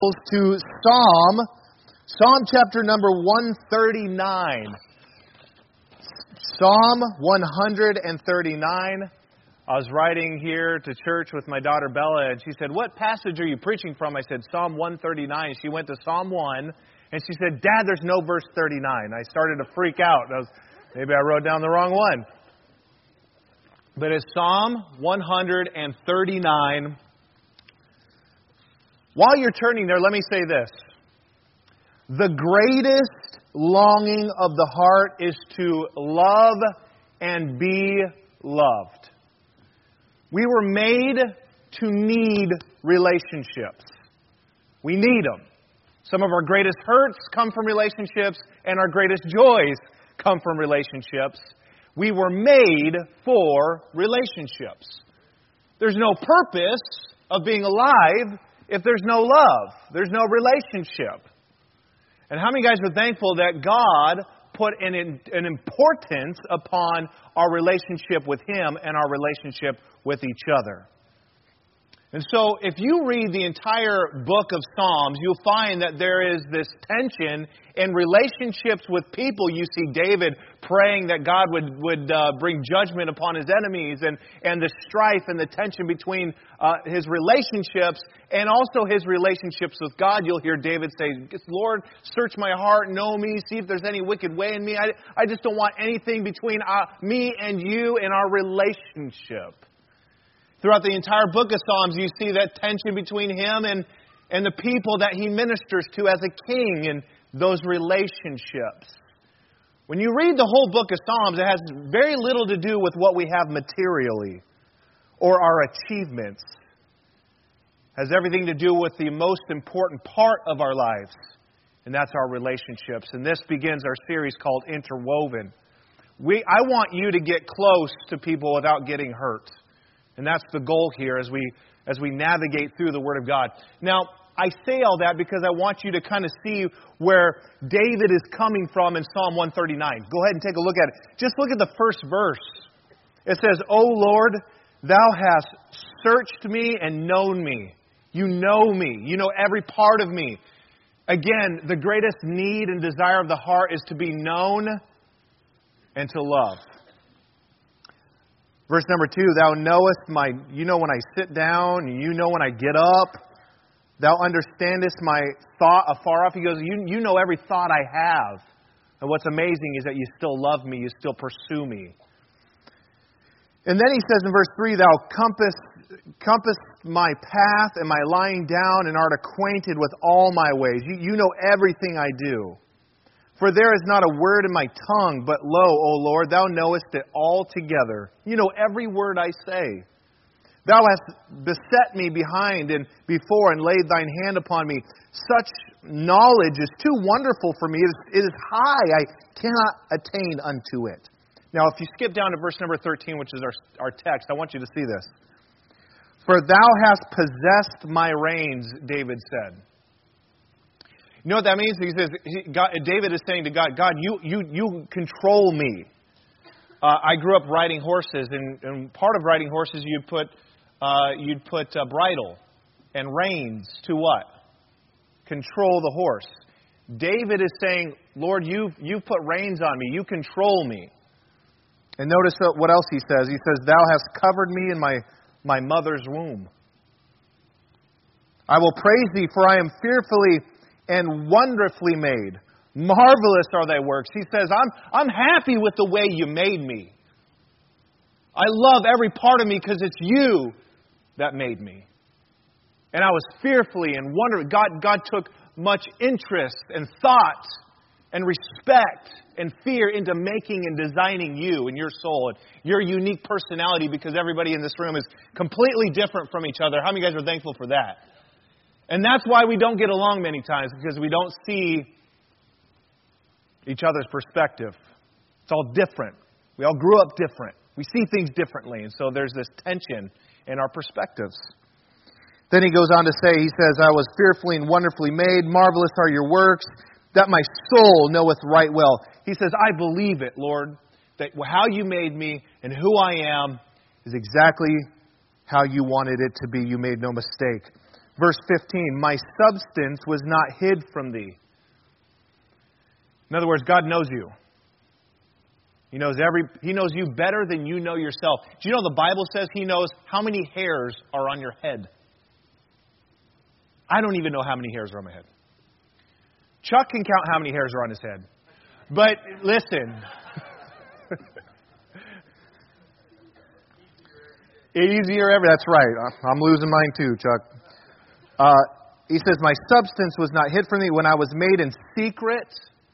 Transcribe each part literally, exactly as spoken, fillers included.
to Psalm, Psalm chapter number one thirty-nine. Psalm one thirty-nine. I was riding here to church with my daughter Bella, and she said, "What passage are you preaching from?" I said, Psalm one thirty-nine. She went to Psalm one, and she said, "Dad, there's no verse thirty-nine. I started to freak out. I was, maybe I wrote down the wrong one. But it's Psalm one thirty-nine. While you're turning there, let me say this. The greatest longing of the heart is to love and be loved. We were made to need relationships. We need them. Some of our greatest hurts come from relationships, and our greatest joys come from relationships. We were made for relationships. There's no purpose of being alive if there's no love. There's no relationship. And how many guys are thankful that God put an, an importance upon our relationship with Him and our relationship with each other? And so, if you read the entire book of Psalms, you'll find that there is this tension in relationships with people. You see David praying that God would, would uh, bring judgment upon his enemies, and, and the strife and the tension between uh, his relationships and also his relationships with God. You'll hear David say, "Lord, search my heart, know me, see if there's any wicked way in me. I, I just don't want anything between uh, me and you in our relationship." Throughout the entire book of Psalms, you see that tension between him and, and the people that he ministers to as a king and those relationships. When you read the whole book of Psalms, it has very little to do with what we have materially or our achievements. It has everything to do with the most important part of our lives, and that's our relationships. And this begins our series called Interwoven. We, I want you to get close to people without getting hurt. And that's the goal here as we as we navigate through the Word of God. Now, I say all that because I want you to kind of see where David is coming from in Psalm one thirty-nine. Go ahead and take a look at it. Just look at the first verse. It says, "O Lord, Thou hast searched me and known me." You know me. You know every part of me. Again, the greatest need and desire of the heart is to be known and to love. Verse number two, "Thou knowest my," you know when I sit down, you know when I get up. "Thou understandest my thought afar off." He goes, you, you know every thought I have. And what's amazing is that you still love me, you still pursue me. And then he says in verse three, "Thou compass, compass my path and my lying down, and art acquainted with all my ways." You, you know everything I do. "For there is not a word in my tongue, but lo, O Lord, Thou knowest it altogether." You know every word I say. "Thou hast beset me behind and before, and laid Thine hand upon me. Such knowledge is too wonderful for me. It is, it is high. I cannot attain unto it." Now, if you skip down to verse number thirteen, which is our, our text, I want you to see this. "For Thou hast possessed my reins," David said. You know what that means? He says, he, God, David is saying to God, "God, you you you control me." Uh, I grew up riding horses, and, and part of riding horses, you'd put uh, you'd put uh, bridle and reins to what? Control the horse. David is saying, "Lord, you you put reins on me. You control me." And notice what else he says. He says, "Thou hast covered me in my my mother's womb. I will praise Thee, for I am fearfully and wonderfully made. Marvelous are Thy works." He says, I'm, I'm happy with the way You made me. I love every part of me because it's You that made me. And I was fearfully and wonderfully. God, God took much interest and thought and respect and fear into making and designing you and your soul and your unique personality, because everybody in this room is completely different from each other. How many guys are thankful for that? And that's why we don't get along many times, because we don't see each other's perspective. It's all different. We all grew up different. We see things differently. And so there's this tension in our perspectives. Then he goes on to say, he says, "I was fearfully and wonderfully made. Marvelous are Your works, that my soul knoweth right well." He says, "I believe it, Lord, that how You made me and who I am is exactly how You wanted it to be. You made no mistake." Verse fifteen, my substance was not hid from thee. In other words, God knows you. He knows every. He knows you better than you know yourself. Do you know the Bible says He knows how many hairs are on your head? I don't even know how many hairs are on my head. Chuck can count how many hairs are on his head. But listen. Easier ever. That's right. I'm losing mine too, Chuck. Uh, he says, my substance was not hid from thee when I was made in secret.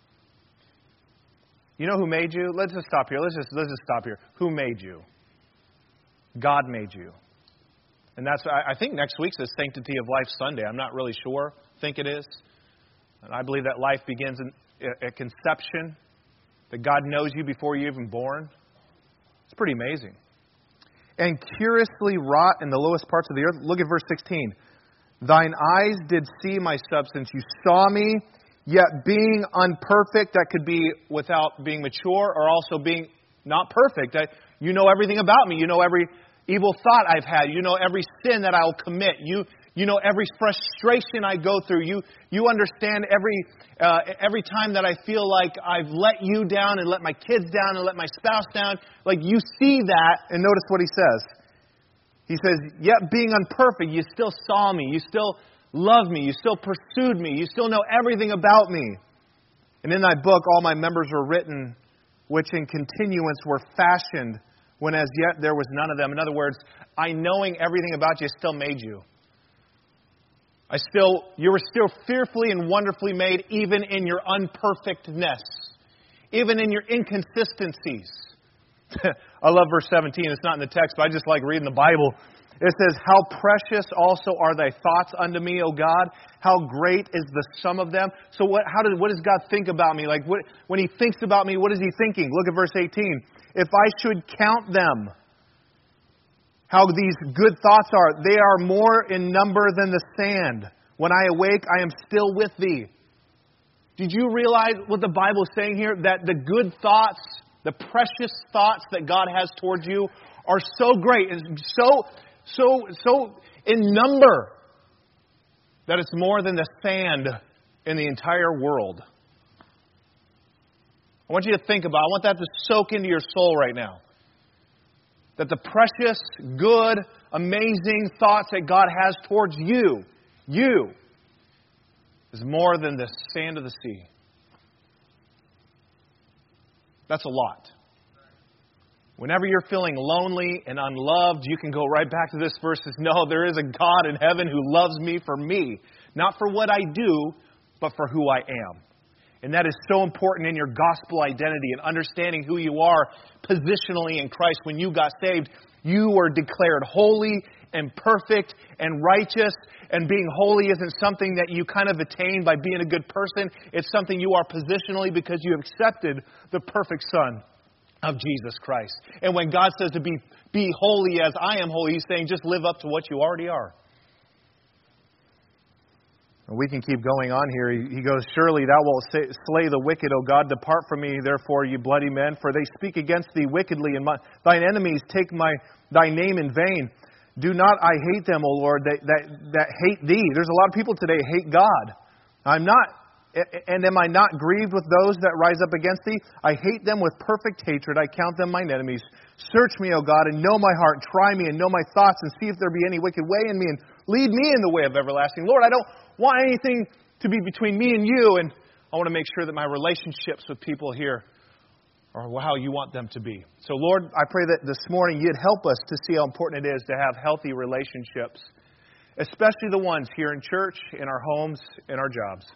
You know who made you? Let's just stop here. Let's just let's just stop here. Who made you? God made you. And that's, I think next week's is Sanctity of Life Sunday. I'm not really sure. I think it is. And I believe that life begins in, at conception. That God knows you before you're even born. It's pretty amazing. And curiously wrought in the lowest parts of the earth. Look at verse sixteen. Thine eyes did see my substance. You saw me, yet being unperfect, that could be without being mature or also being not perfect. I, you know everything about me. You know every evil thought I've had. You know every sin that I'll commit. You you know every frustration I go through. You you understand every uh, every time that I feel like I've let you down and let my kids down and let my spouse down. Like you see that, and notice what he says. He says, yet being unperfect, you still saw me. You still love me. You still pursued me. You still know everything about me. And in thy book, all my members were written, which in continuance were fashioned, when as yet there was none of them. In other words, I knowing everything about you still made you. I still, you were still fearfully and wonderfully made, even in your unperfectness, even in your inconsistencies. I love verse seventeen. It's not in the text, but I just like reading the Bible. It says, how precious also are thy thoughts unto me, O God. How great is the sum of them. So what, how did, what does God think about me? Like what, when He thinks about me, what is He thinking? Look at verse eighteen. If I should count them, how these good thoughts are, they are more in number than the sand. When I awake, I am still with thee. Did you realize what the Bible is saying here? That the good thoughts, the precious thoughts that God has towards you are so great and so, so, so in number that it's more than the sand in the entire world. I want you to think about it. I want that to soak into your soul right now. That the precious, good, amazing thoughts that God has towards you, you, is more than the sand of the sea. That's a lot. Whenever you're feeling lonely and unloved, you can go right back to this verse and know there is a God in heaven who loves me for me. Not for what I do, but for who I am. And that is so important in your gospel identity and understanding who you are positionally in Christ. When you got saved, you were declared holy and perfect and righteous. And being holy isn't something that you kind of attain by being a good person. It's something you are positionally because you have accepted the perfect Son of Jesus Christ. And when God says to be, be holy as I am holy, He's saying just live up to what you already are. We can keep going on here. He goes, surely thou wilt slay the wicked, O God. Depart from me, therefore, you bloody men, for they speak against thee wickedly, and my, thine enemies take my thy name in vain. Do not I hate them, O Lord, that, that, that hate thee. There's a lot of people today hate God. I'm not, and am I not grieved with those that rise up against thee? I hate them with perfect hatred. I count them mine enemies. Search me, O God, and know my heart. Try me and know my thoughts, and see if there be any wicked way in me, and lead me in the way of everlasting. Lord, I don't want anything to be between me and you, and I want to make sure that my relationships with people here are how you want them to be. So, Lord, I pray that this morning you'd help us to see how important it is to have healthy relationships, especially the ones here in church, in our homes, in our jobs.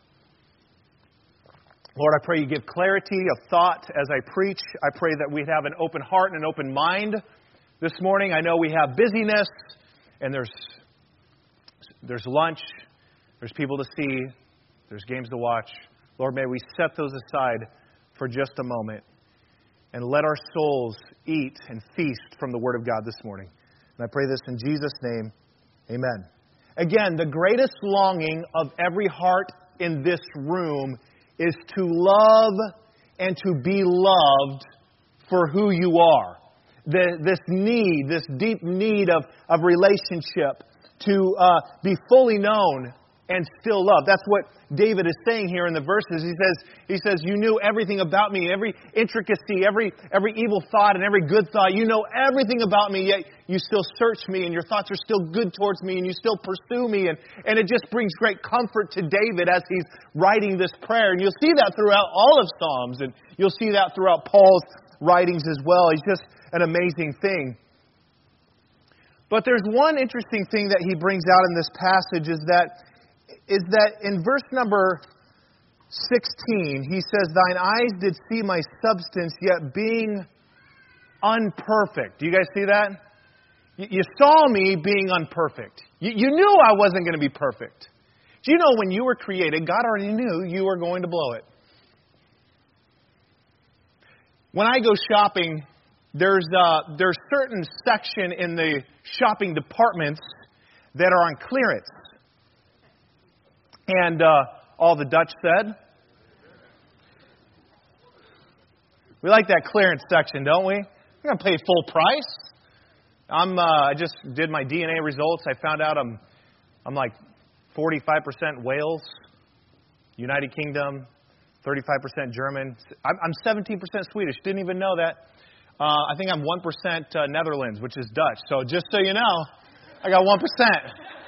Lord, I pray you give clarity of thought as I preach. I pray that we'd have an open heart and an open mind this morning. I know we have busyness, and there's there's lunch, there's people to see, there's games to watch. Lord, may we set those aside for just a moment and let our souls eat and feast from the Word of God this morning. And I pray this in Jesus' name. Amen. Again, the greatest longing of every heart in this room is to love and to be loved for who you are. The, this need, this deep need of, of relationship, to uh, be fully known and still loved. That's what David is saying here in the verses. He says, he says, you knew everything about me, every intricacy, every every evil thought and every good thought. You know everything about me, yet you still search me and your thoughts are still good towards me and you still pursue me. And, and it just brings great comfort to David as he's writing this prayer. And you'll see that throughout all of Psalms, and you'll see that throughout Paul's writings as well. It's just an amazing thing. But there's one interesting thing that he brings out in this passage is that is that in verse number sixteen, he says, thine eyes did see my substance, yet being unperfect. Do you guys see that? You, you saw me being unperfect. You, you knew I wasn't going to be perfect. Do you know when you were created, God already knew you were going to blow it? When I go shopping, there's uh, there's certain section in the shopping departments that are on clearance. And uh, all the Dutch said. We like that clearance section, don't we? We're going to pay full price. I'm. Uh, I just did my D N A results. I found out I'm I'm like forty-five percent Wales, United Kingdom, thirty-five percent German. I'm, I'm seventeen percent Swedish. Didn't even know that. Uh, I think I'm one percent uh, Netherlands, which is Dutch. So just so you know, I got one percent.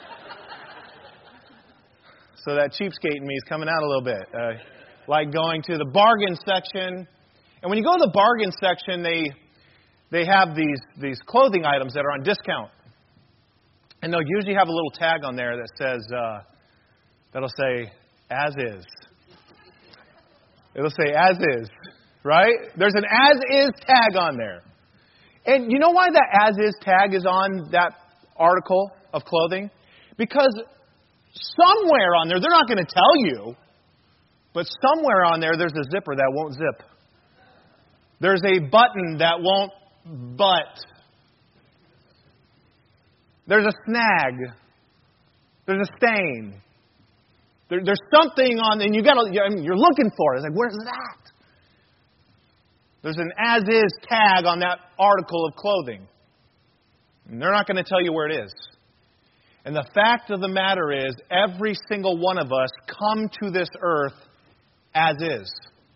So that cheapskate in me is coming out a little bit. Uh, like going to the bargain section. And when you go to the bargain section, they they have these, these clothing items that are on discount. And they'll usually have a little tag on there that says, uh, that'll say, as is. It'll say, as is. Right? There's an as is tag on there. And you know why that as is tag is on that article of clothing? Because somewhere on there, they're not going to tell you, but somewhere on there, there's a zipper that won't zip. There's a button that won't butt. There's a snag. There's a stain. There, there's something on, and you got to, I mean, you're looking for it. It's like, where's that? There's an as-is tag on that article of clothing. And they're not going to tell you where it is. And the fact of the matter is, every single one of us come to this earth as is.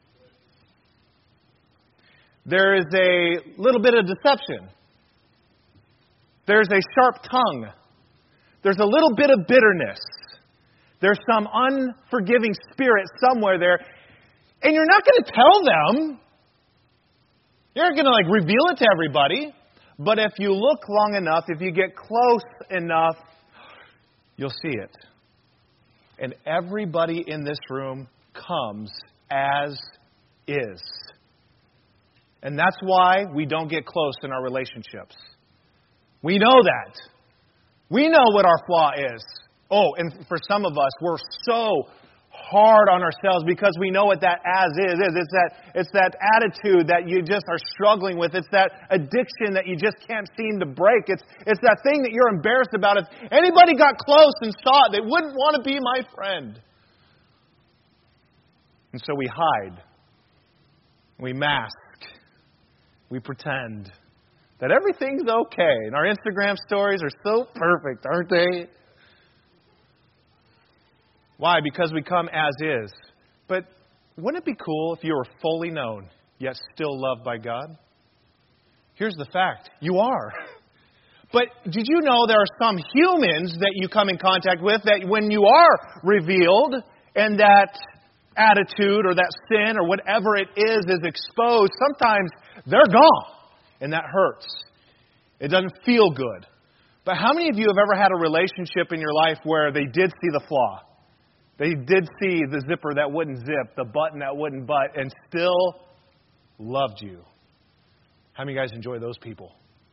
There is a little bit of deception. There's a sharp tongue. There's a little bit of bitterness. There's some unforgiving spirit somewhere there. And you're not going to tell them. You're not going to like reveal it to everybody. But if you look long enough, if you get close enough, you'll see it. And everybody in this room comes as is. And that's why we don't get close in our relationships. We know that. We know what our flaw is. Oh, and for some of us, we're so hard on ourselves because we know what that as is is. It's that, it's that attitude that you just are struggling with. It's that addiction that you just can't seem to break. It's, it's that thing that you're embarrassed about. If anybody got close and saw it, they wouldn't want to be my friend. And so we hide. We mask. We pretend that everything's okay. And our Instagram stories are so perfect, aren't they? Why? Because we come as is. But wouldn't it be cool if you were fully known, yet still loved by God? Here's the fact. You are. But did you know there are some humans that you come in contact with that when you are revealed and that attitude or that sin or whatever it is is exposed, sometimes they're gone. And that hurts. It doesn't feel good. But how many of you have ever had a relationship in your life where they did see the flaw? They did see the zipper that wouldn't zip, the button that wouldn't butt, and still loved you. How many of you guys enjoy those people?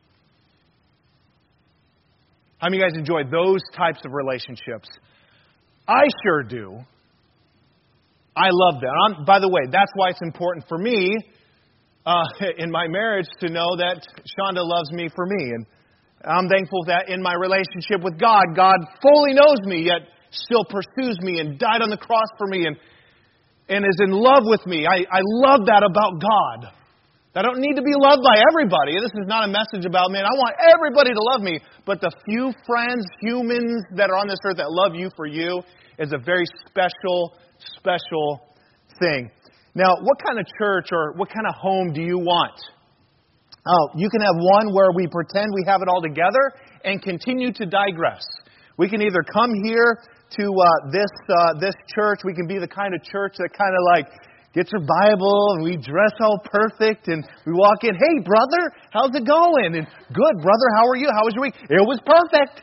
How many of you guys enjoy those types of relationships? I sure do. I love that. I'm, by the way, that's why it's important for me uh, in my marriage to know that Shonda loves me for me. And I'm thankful that in my relationship with God, God fully knows me, yet still pursues me and died on the cross for me and, and is in love with me. I, I love that about God. I don't need to be loved by everybody. This is not a message about, man, I want everybody to love me. But the few friends, humans that are on this earth that love you for you is a very special, special thing. Now, what kind of church or what kind of home do you want? Oh, you can have one where we pretend we have it all together and continue to digress. We can either come here to uh, this uh, this church. We can be the kind of church that kind of like gets your Bible and we dress all perfect and we walk in, hey, brother, how's it going? And good, brother, how are you? How was your week? It was perfect.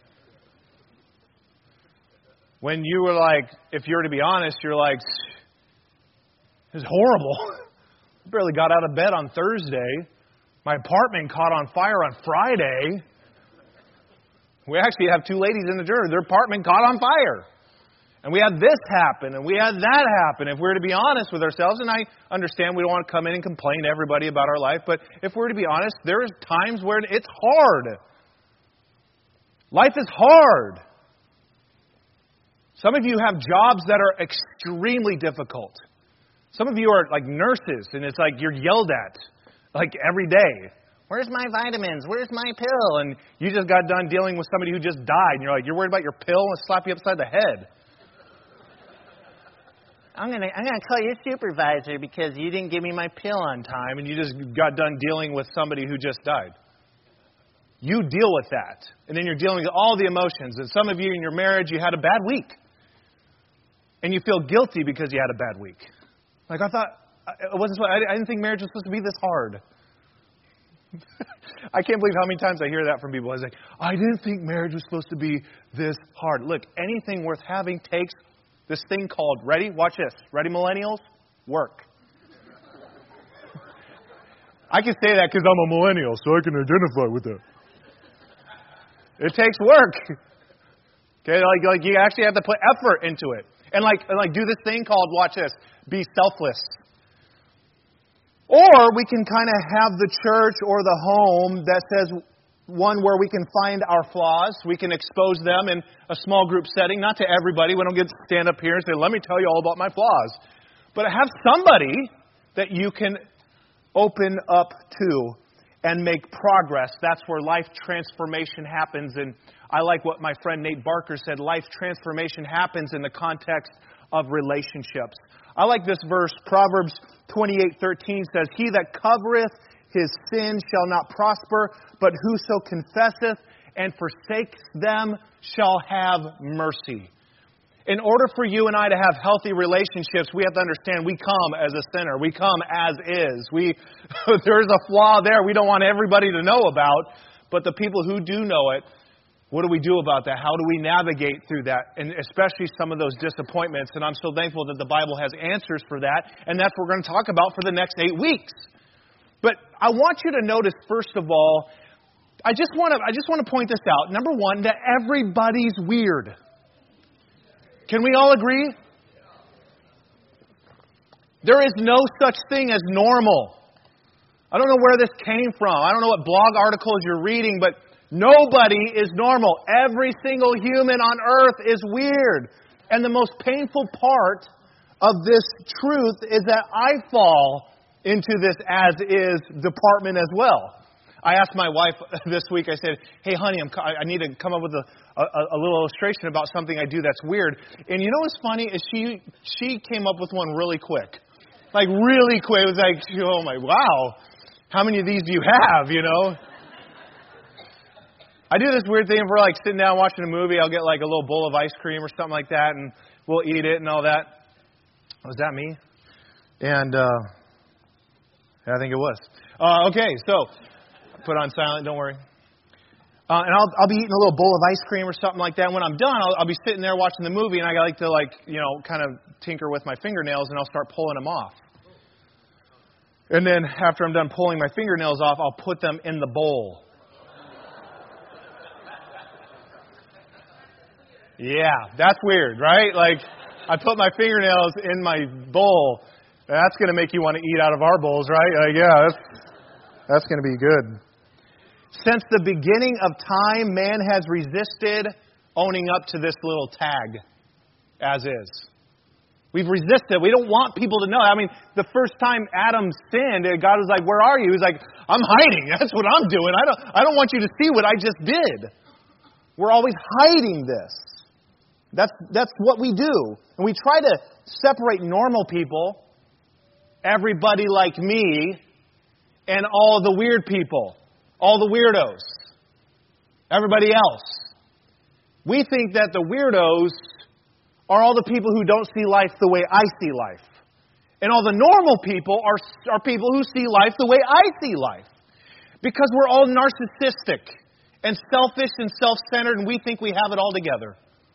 When you were like, if you were to be honest, you're like, it was horrible. I barely got out of bed on Thursday. My apartment caught on fire on Friday. We actually have two ladies in the church. Their apartment caught on fire. And we had this happen, and we had that happen. If we're to be honest with ourselves, and I understand we don't want to come in and complain to everybody about our life, but if we're to be honest, there's times where it's hard. Life is hard. Some of you have jobs that are extremely difficult. Some of you are like nurses, and it's like you're yelled at, like every day. Where's my vitamins? Where's my pill? And you just got done dealing with somebody who just died, and you're like, you're worried about your pill and slap you upside the head. I'm gonna I'm gonna call your supervisor because you didn't give me my pill on time, and you just got done dealing with somebody who just died. You deal with that, and then you're dealing with all the emotions. And some of you in your marriage, you had a bad week, and you feel guilty because you had a bad week. Like I thought, it wasn't. I didn't think marriage was supposed to be this hard. I can't believe how many times I hear that from people. I was like, I didn't think marriage was supposed to be this hard. Look, anything worth having takes this thing called, ready? Watch this. Ready, millennials? Work. I can say that because I'm a millennial, so I can identify with that. It takes work. Okay, like, like you actually have to put effort into it. And like, and like do this thing called, watch this, be selfless. Or we can kind of have the church or the home that says one where we can find our flaws. We can expose them in a small group setting. Not to everybody. We don't get to stand up here and say, let me tell you all about my flaws. But have somebody that you can open up to and make progress. That's where life transformation happens. And I like what my friend Nate Barker said. Life transformation happens in the context of relationships. I like this verse. Proverbs twenty-eight thirteen says, He that covereth his sin shall not prosper, but whoso confesseth and forsakes them shall have mercy. In order for you and I to have healthy relationships, we have to understand we come as a sinner. We come as is. We there's a flaw there we don't want everybody to know about, but the people who do know it, what do we do about that? How do we navigate through that? And especially some of those disappointments. And I'm so thankful that the Bible has answers for that. And that's what we're going to talk about for the next eight weeks. But I want you to notice, first of all, I just want to I just want to point this out. Number one, that everybody's weird. Can we all agree? There is no such thing as normal. I don't know where this came from. I don't know what blog articles you're reading, but nobody is normal. Every single human on earth is weird. And the most painful part of this truth is that I fall into this as-is department as well. I asked my wife this week, I said, hey, honey, I'm, I need to come up with a, a, a little illustration about something I do that's weird. And you know what's funny is she she came up with one really quick. Like, really quick. It was like, oh, my, wow. How many of these do you have, you know? I do this weird thing if we're like sitting down watching a movie, I'll get like a little bowl of ice cream or something like that, and we'll eat it and all that. Was that me? And uh, I think it was. Uh, okay, so put on silent, don't worry. Uh, and I'll I'll be eating a little bowl of ice cream or something like that. And when I'm done, I'll, I'll be sitting there watching the movie, and I like to like you know kind of tinker with my fingernails, and I'll start pulling them off. And then after I'm done pulling my fingernails off, I'll put them in the bowl. Yeah, that's weird, right? Like, I put my fingernails in my bowl. That's going to make you want to eat out of our bowls, right? Like, yeah, that's, that's going to be good. Since the beginning of time, man has resisted owning up to this little tag, as is. We've resisted. We don't want people to know. I mean, the first time Adam sinned, God was like, where are you? He was like, I'm hiding. That's what I'm doing. I don't, I don't want you to see what I just did. We're always hiding this. That's, that's what we do. And we try to separate normal people, everybody like me, and all the weird people, all the weirdos, everybody else. We think that the weirdos are all the people who don't see life the way I see life. And all the normal people are, are people who see life the way I see life. Because we're all narcissistic and selfish and self-centered, and we think we have it all together.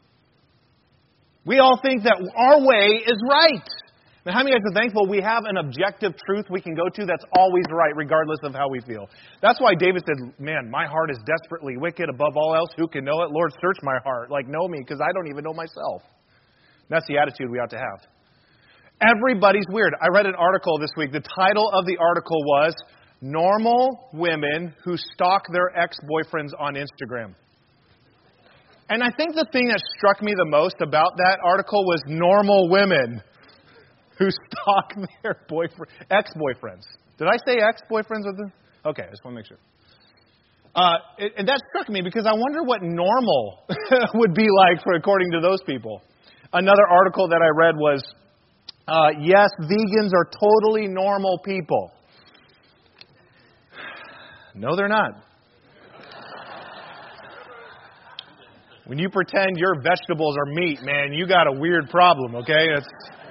We all think that our way is right. Now, how many of you guys are thankful we have an objective truth we can go to that's always right, regardless of how we feel? That's why David said, man, my heart is desperately wicked. Above all else, who can know it? Lord, search my heart. Like, know me, because I don't even know myself. That's the attitude we ought to have. Everybody's weird. I read an article this week. The title of the article was, Normal Women Who Stalk Their Ex-Boyfriends on Instagram. And I think the thing that struck me the most about that article was normal women who stalk their boyfriend, ex-boyfriends. Did I say ex-boyfriends with them? Okay, I just want to make sure. Uh, it, and that struck me because I wonder what normal would be like for according to those people. Another article that I read was, uh, yes, vegans are totally normal people. No, they're not. When you pretend your vegetables are meat, man, you got a weird problem, okay? It's,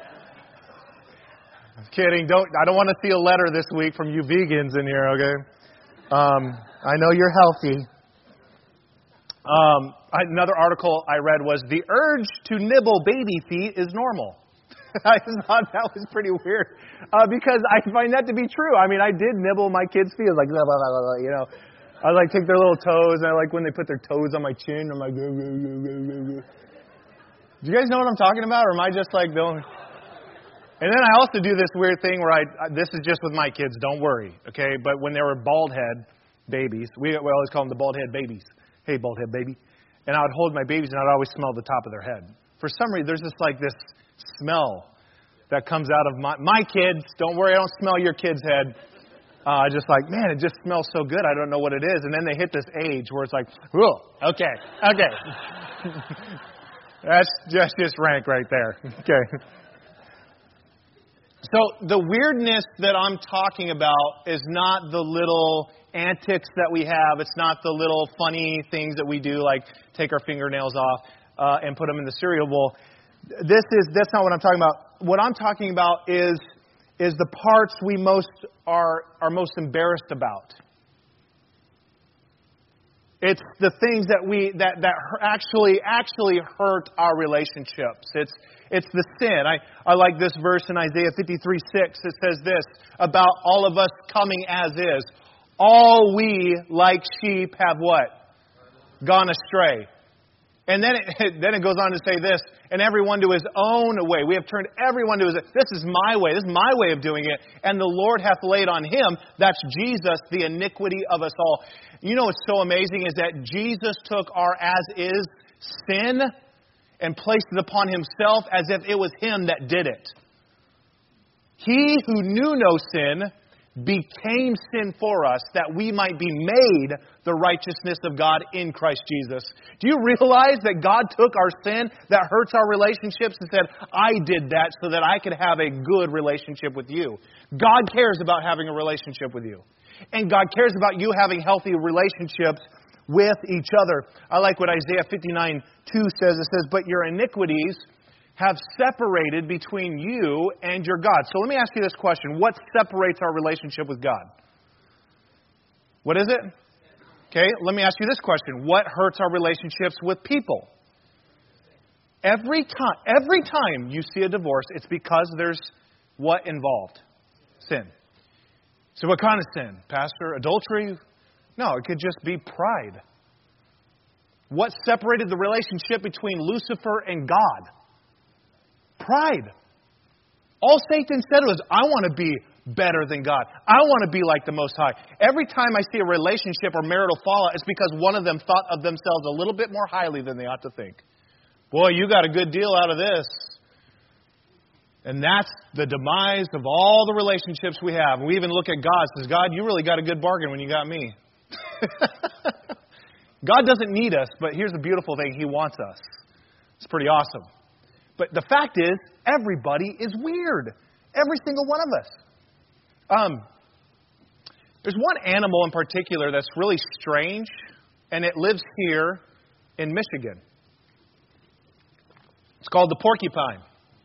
I'm kidding. Don't I don't want to see a letter this week from you vegans in here, okay? Um, I know you're healthy. Um, another article I read was, the urge to nibble baby feet is normal. I thought that was pretty weird uh, because I find that to be true. I mean, I did nibble my kids' feet. I was like, blah, blah, blah, blah, you know. I like take their little toes, and I like when they put their toes on my chin. I'm like, go, go, go, go, go, go. Do you guys know what I'm talking about, or am I just like the only... And then I also do this weird thing where I, this is just with my kids, don't worry, okay? But when they were bald head babies, we, we always call them the bald head babies. Hey, bald head baby. And I would hold my babies, and I'd always smell the top of their head. For some reason, there's just like this smell that comes out of my, my kids. Don't worry, I don't smell your kid's head. Uh, just like, man, it just smells so good. I don't know what it is. And then they hit this age where it's like, whoa, okay, okay. That's just, just rank right there. Okay. So the weirdness that I'm talking about is not the little antics that we have. It's not the little funny things that we do, like take our fingernails off uh, and put them in the cereal bowl. This is that's not what I'm talking about. What I'm talking about is is the parts we most are are most embarrassed about. It's the things that we that that actually actually hurt our relationships. It's it's the sin. I, I like this verse in Isaiah fifty-three six. It says this about all of us coming as is. All we, like sheep, have what? Gone astray. And then it, then it goes on to say this, and everyone to his own way. We have turned everyone to his, this is my way, this is my way of doing it. And the Lord hath laid on him, that's Jesus, the iniquity of us all. You know what's so amazing is that Jesus took our as-is sin and placed it upon himself as if it was him that did it. He who knew no sin became sin for us, that we might be made the righteousness of God in Christ Jesus. Do you realize that God took our sin that hurts our relationships and said, I did that so that I could have a good relationship with you? God cares about having a relationship with you. And God cares about you having healthy relationships with each other. I like what Isaiah fifty-nine two says. It says, but your iniquities have separated between you and your God. So let me ask you this question. What separates our relationship with God? What is it? Okay, let me ask you this question. What hurts our relationships with people? Every time, every time you see a divorce, it's because there's what involved? Sin. So what kind of sin? Pastor, adultery? No, it could just be pride. What separated the relationship between Lucifer and God? Pride. All Satan said was, I want to be better than God. I want to be like the Most High. Every time I see a relationship or marital fallout, it's because one of them thought of themselves a little bit more highly than they ought to think. Boy, you got a good deal out of this. And that's the demise of all the relationships we have. And we even look at God and says, God, you really got a good bargain when you got me. God doesn't need us, but here's the beautiful thing. He wants us. It's pretty awesome. But the fact is, everybody is weird. Every single one of us. Um, there's one animal in particular that's really strange, and it lives here in Michigan. It's called the porcupine.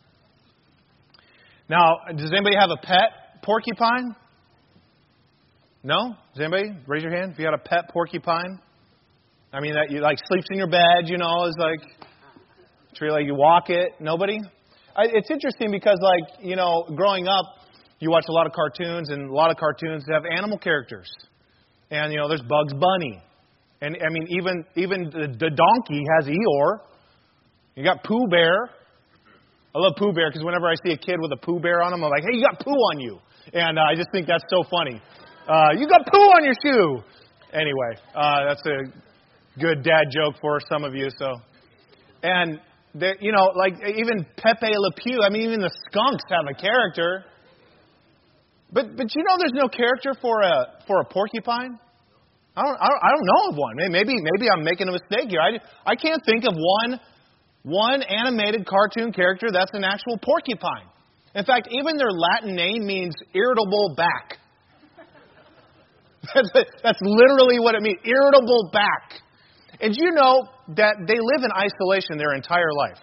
Now, does anybody have a pet porcupine? No? Does anybody? Raise your hand if you got a pet porcupine. I mean, that you like sleeps in your bed, you know, is like, tree like you walk it. Nobody? I, it's interesting because, like, you know, growing up, you watch a lot of cartoons, and a lot of cartoons have animal characters. And, you know, there's Bugs Bunny. And, I mean, even even the, the donkey has Eeyore. You got Pooh Bear. I love Pooh Bear because whenever I see a kid with a Pooh Bear on him, I'm like, hey, you got poo on you. And uh, I just think that's so funny. Uh, you got poo on your shoe. Anyway, uh, that's a good dad joke for some of you. So, and, you know, like even Pepe Le Pew, I mean, even the skunks have a character. But but you know there's no character for a for a porcupine? I don't I don't, I don't know of one. Maybe maybe I'm making a mistake here. I, I can't think of one One animated cartoon character that's an actual porcupine. In fact, even their Latin name means irritable back. That's, that's literally what it means, irritable back. And you know that they live in isolation their entire life.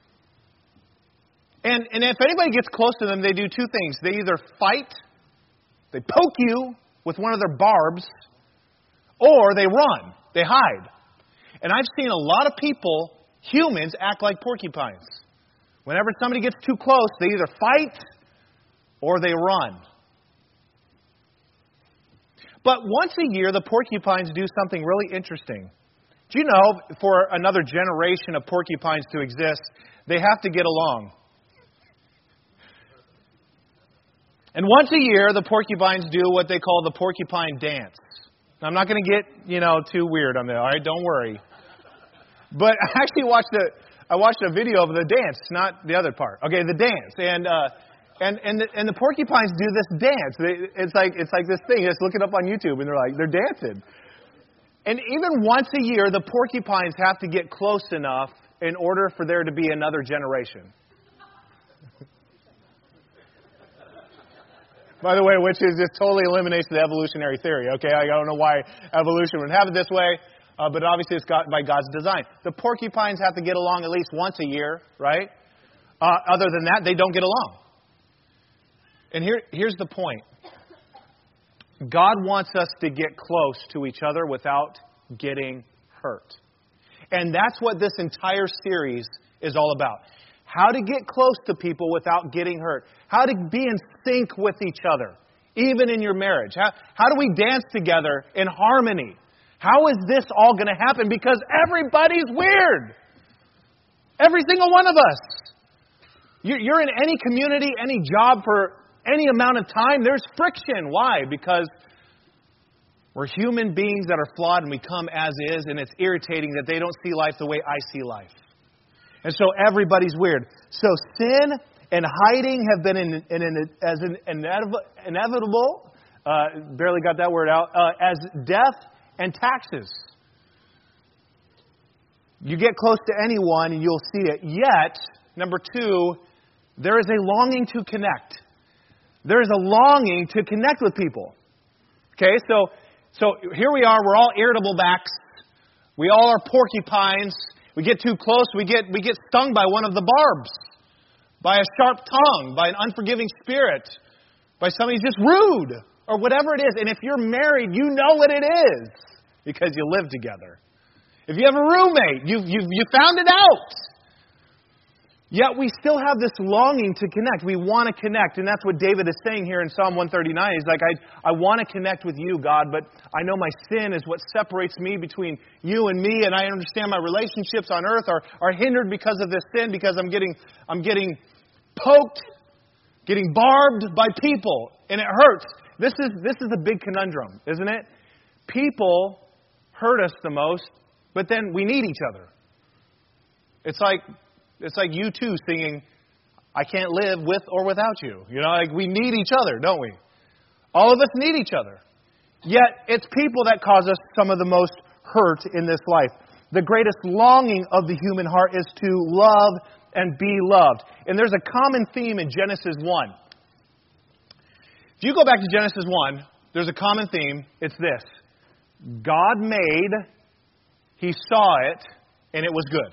And, and if anybody gets close to them, they do two things. They either fight, they poke you with one of their barbs, or they run, they hide. And I've seen a lot of people, humans, act like porcupines. Whenever somebody gets too close, they either fight or they run. But once a year, the porcupines do something really interesting. Do you know, for another generation of porcupines to exist, they have to get along. And once a year, the porcupines do what they call the porcupine dance. Now, I'm not going to get, you know, too weird on that, all right? Don't worry. But I actually watched a, I watched a video of the dance, not the other part. Okay, the dance. And uh, and and the, and the porcupines do this dance. They, it's like it's like this thing. Just look it up on YouTube, and they're like, they're dancing. And even once a year, the porcupines have to get close enough in order for there to be another generation. By the way, which is just totally eliminates the evolutionary theory. Okay, I don't know why evolution would have it this way, uh, but obviously it's got by God's design. The porcupines have to get along at least once a year, right? Uh, other than that, they don't get along. And here, here's the point. God wants us to get close to each other without getting hurt. And that's what this entire series is all about. How to get close to people without getting hurt. How to be in sync with each other, even in your marriage. How, how do we dance together in harmony? How is this all going to happen? Because everybody's weird. Every single one of us. You're in any community, any job for any amount of time, there's friction. Why? Because we're human beings that are flawed and we come as is, and it's irritating that they don't see life the way I see life. And so everybody's weird. So sin and hiding have been in, in, in, as an inevitable, uh, barely got that word out, uh, as death and taxes. You get close to anyone and you'll see it. Yet, number two, there is a longing to connect. There is a longing to connect with people. Okay, so so here we are. We're all irritable backs. We all are porcupines. We get too close, we get we get stung by one of the barbs, by a sharp tongue, by an unforgiving spirit, by somebody who's just rude, or whatever it is. And if you're married, you know what it is because you live together. If you have a roommate, you've you've you found it out. Yet we still have this longing to connect. We want to connect. And that's what David is saying here in Psalm one thirty-nine. He's like, I, I want to connect with you, God, but I know my sin is what separates me between you and me. And I understand my relationships on earth are, are hindered because of this sin, because I'm getting I'm getting poked, getting barbed by people. And it hurts. This is this is a big conundrum, isn't it? People hurt us the most, but then we need each other. It's like... It's like you two singing, I can't live with or without you. You know, like we need each other, don't we? All of us need each other. Yet it's people that cause us some of the most hurt in this life. The greatest longing of the human heart is to love and be loved. And there's a common theme in Genesis one. If you go back to Genesis one, there's a common theme. It's this. God made, He saw it, and it was good.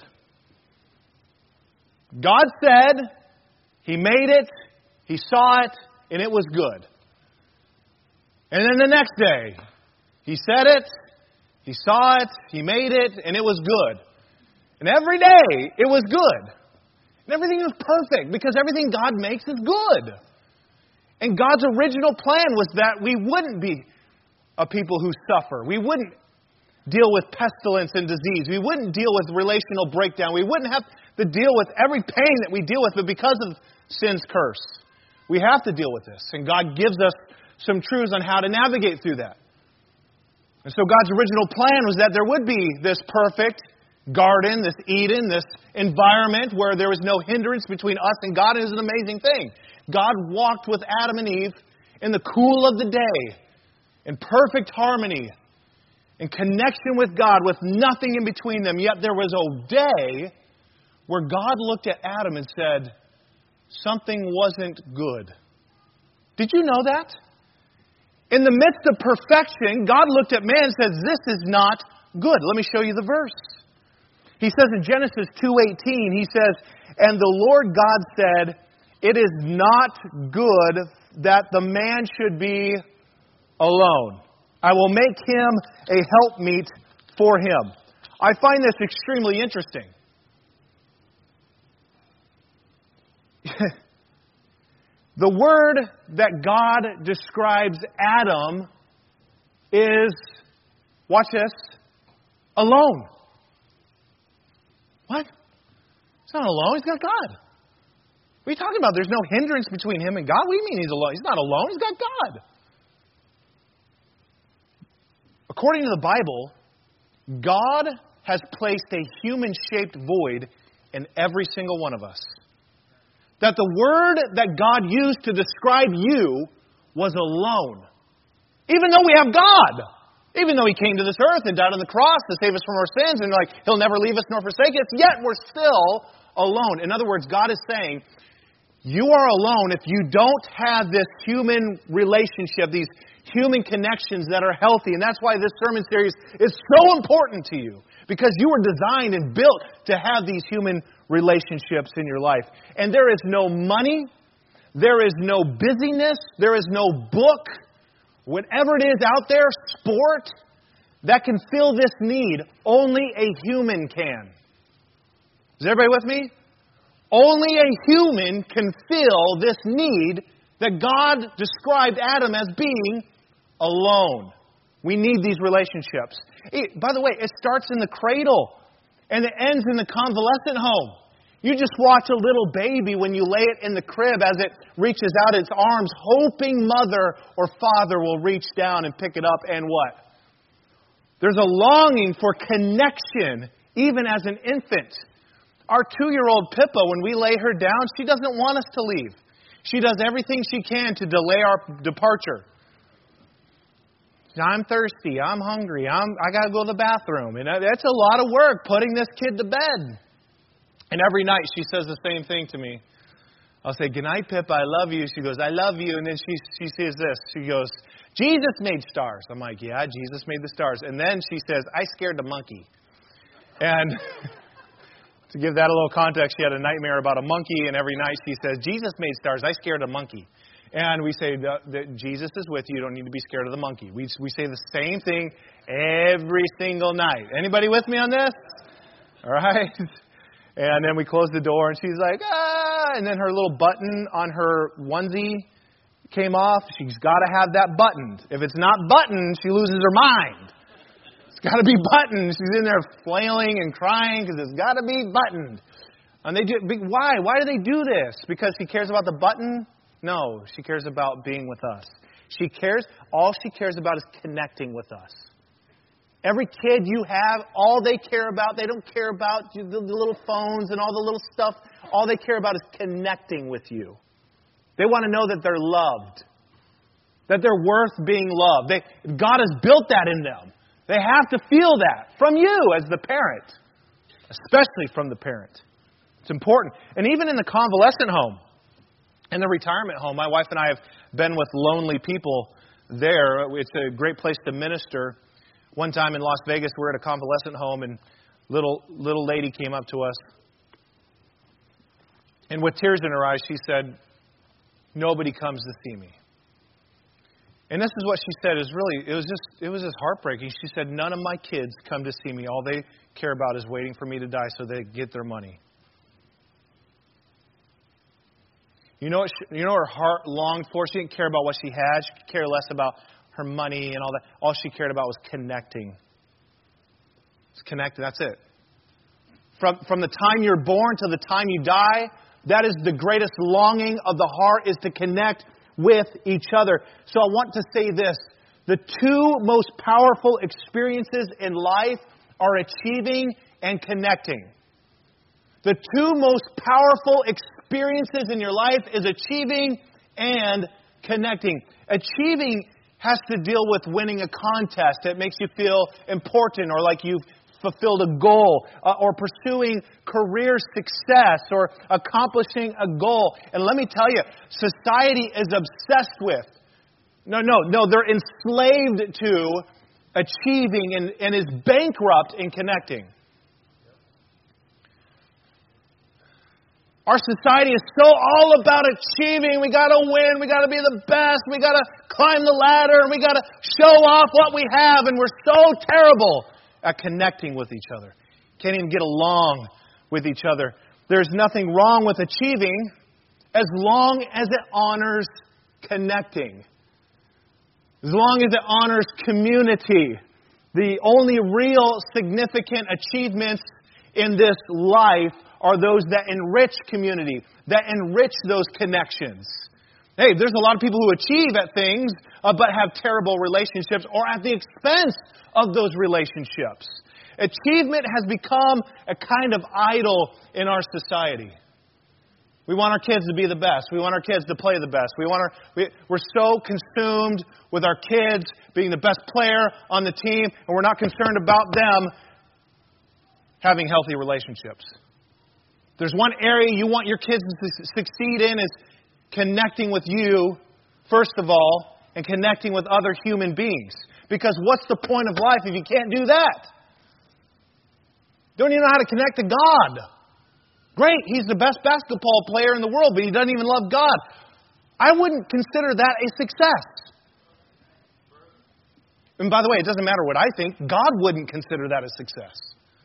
God said, He made it, He saw it, and it was good. And then the next day, He said it, He saw it, He made it, and it was good. And every day, it was good. And everything was perfect, because everything God makes is good. And God's original plan was that we wouldn't be a people who suffer. We wouldn't deal with pestilence and disease. We wouldn't deal with relational breakdown. We wouldn't have to deal with every pain that we deal with, but because of sin's curse, we have to deal with this. And God gives us some truths on how to navigate through that. And so God's original plan was that there would be this perfect garden, this Eden, this environment where there was no hindrance between us and God. It is an amazing thing. God walked with Adam and Eve in the cool of the day, in perfect harmony, in connection with God, with nothing in between them. Yet there was a day where God looked at Adam and said, something wasn't good. Did you know that? In the midst of perfection, God looked at man and says, this is not good. Let me show you the verse. He says in Genesis two eighteen, He says, and the Lord God said, it is not good that the man should be alone. I will make him a helpmeet for him. I find this extremely interesting. The word that God describes Adam is, watch this, alone. What? He's not alone. He's got God. What are you talking about? There's no hindrance between him and God. What do you mean he's alone? He's not alone. He's got God. According to the Bible, God has placed a human-shaped void in every single one of us. That the word that God used to describe you was alone. Even though we have God. Even though He came to this earth and died on the cross to save us from our sins, and like He'll never leave us nor forsake us, yet we're still alone. In other words, God is saying, you are alone if you don't have this human relationship, these human connections that are healthy. And that's why this sermon series is so important to you. Because you were designed and built to have these human relationships in your life. And there is no money, there is no busyness, there is no book, whatever it is out there, sport, that can fill this need. Only a human can. Is everybody with me? Only a human can fill this need that God described Adam as being alone. We need these relationships. It, by the way, it starts in the cradle and it ends in the convalescent home. You just watch a little baby when you lay it in the crib as it reaches out its arms, hoping mother or father will reach down and pick it up, and what? There's a longing for connection, even as an infant. Our two-year-old Pippa, when we lay her down, she doesn't want us to leave. She does everything she can to delay our departure. I'm thirsty. I'm hungry. I'm, I got to go to the bathroom. And that's a lot of work, putting this kid to bed. And every night she says the same thing to me. I'll say, good night, Pippa, I love you. She goes, I love you. And then she she says this. She goes, Jesus made stars. I'm like, yeah, Jesus made the stars. And then she says, I scared the monkey. And to give that a little context, she had a nightmare about a monkey. And every night she says, Jesus made stars. I scared a monkey. And we say that, that Jesus is with you. You don't need to be scared of the monkey. We, we say the same thing every single night. Anybody with me on this? All right. And then we close the door, and she's like, ah, and then her little button on her onesie came off. She's got to have that buttoned. If it's not buttoned, she loses her mind. It's got to be buttoned. She's in there flailing and crying because it's got to be buttoned. And they do, why? Why do they do this? Because she cares about the button? No, she cares about being with us. She cares, all she cares about is connecting with us. Every kid you have, all they care about, they don't care about the little phones and all the little stuff. all they care about is connecting with you. They want to know that they're loved, that they're worth being loved. They, God has built that in them. They have to feel that from you as the parent, especially from the parent. It's important. And even in the convalescent home, in the retirement home, my wife and I have been with lonely people there. It's a great place to minister. One time in Las Vegas, we were at a convalescent home, and little little lady came up to us. And with tears in her eyes, she said, "Nobody comes to see me." And this is what she said. Is really, it was just, it was just heartbreaking. She said, "None of my kids come to see me. All they care about is waiting for me to die so they get their money." You know what? She, you know her heart longed for. She didn't care about what she had. She could care less about her money and all that. All she cared about was connecting. It's connecting. That's it. From from the time you're born to the time you die, that is the greatest longing of the heart, is to connect with each other. So I want to say this. The two most powerful experiences in life are achieving and connecting. The two most powerful experiences in your life is achieving and connecting. Achieving has to deal with winning a contest that makes you feel important or like you've fulfilled a goal, uh, or pursuing career success, or accomplishing a goal. And let me tell you, society is obsessed with, no, no, no, they're enslaved to achieving and, and is bankrupt in connecting. Our society is so all about achieving. We got to win. We got to be the best. We got to climb the ladder, and we got to show off what we have. And we're so terrible at connecting with each other. Can't even get along with each other. There's nothing wrong with achieving as long as it honors connecting. As long as it honors community. The only real significant achievements in this life are those that enrich community, that enrich those connections. Hey, there's a lot of people who achieve at things, uh, but have terrible relationships, or at the expense of those relationships. Achievement has become a kind of idol in our society. We want our kids to be the best. We want our kids to play the best. We want our, we, we're so consumed with our kids being the best player on the team, and we're not concerned about them having healthy relationships. There's one area you want your kids to succeed in, is connecting with you, first of all, and connecting with other human beings. Because what's the point of life if you can't do that? Don't even know how to connect to God. Great, he's the best basketball player in the world, but he doesn't even love God. I wouldn't consider that a success. And by the way, it doesn't matter what I think. God wouldn't consider that a success.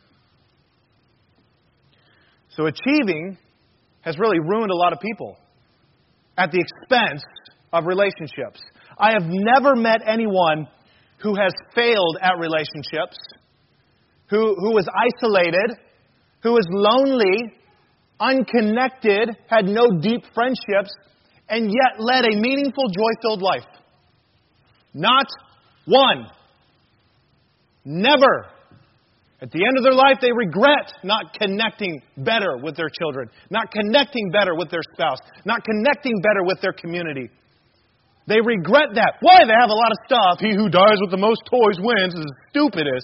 So achieving has really ruined a lot of people at the expense of relationships. I have never met anyone who has failed at relationships, who, who was isolated, who was lonely, unconnected, had no deep friendships, and yet led a meaningful, joy-filled life. Not one. Never. At the end of their life, they regret not connecting better with their children, not connecting better with their spouse, not connecting better with their community. They regret that. Why? They have a lot of stuff. He who dies with the most toys wins is the stupidest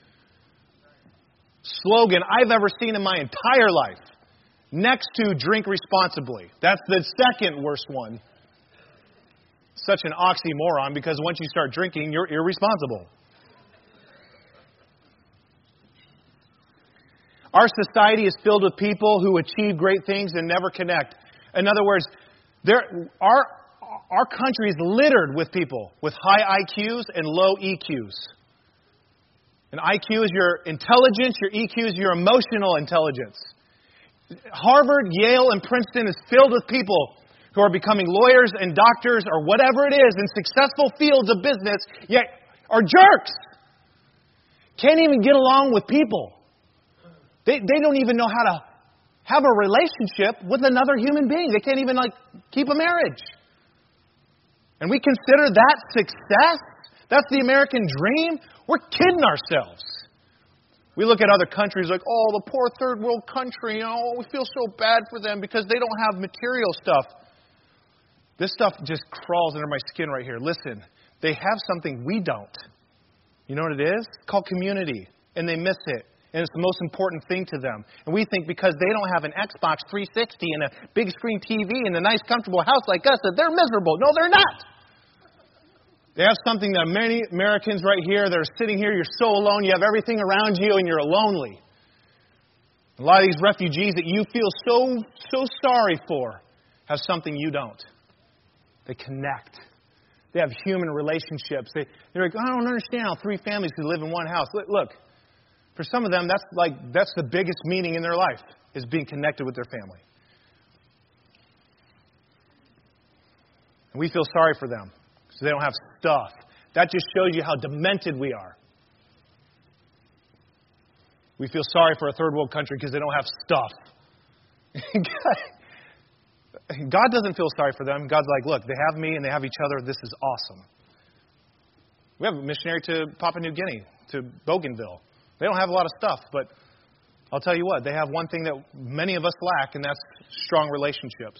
slogan I've ever seen in my entire life. Next to drink responsibly. That's the second worst one. Such an oxymoron, because once you start drinking, you're irresponsible. Our society is filled with people who achieve great things and never connect. In other words, there, our, our country is littered with people with high I Qs and low E Qs. And I Q is your intelligence, your E Q is your emotional intelligence. Harvard, Yale, and Princeton is filled with people who are becoming lawyers and doctors or whatever it is in successful fields of business, yet are jerks. Can't even get along with people. They they don't even know how to have a relationship with another human being. They can't even like keep a marriage. And we consider that success? That's the American dream? We're kidding ourselves. We look at other countries like, oh, the poor third world country, you know, we feel so bad for them because they don't have material stuff. This stuff just crawls under my skin right here. Listen, they have something we don't. You know what it is? It's called community, and they miss it. And it's the most important thing to them. And we think because they don't have an Xbox three sixty and a big screen T V and a nice comfortable house like us that they're miserable. No, they're not. They have something that many Americans right here that are sitting here, you're so alone, you have everything around you and you're lonely. A lot of these refugees that you feel so, so sorry for have something you don't. They connect. They have human relationships. They, they're like, I don't understand how three families can live in one house. Look, look, for some of them, that's like that's the biggest meaning in their life, is being connected with their family. And we feel sorry for them because they don't have stuff. That just shows you how demented we are. We feel sorry for a third world country because they don't have stuff. God doesn't feel sorry for them. God's like, look, they have me and they have each other. This is awesome. We have a missionary to Papua New Guinea, to Bougainville. They don't have a lot of stuff, but I'll tell you what, they have one thing that many of us lack, and that's strong relationships.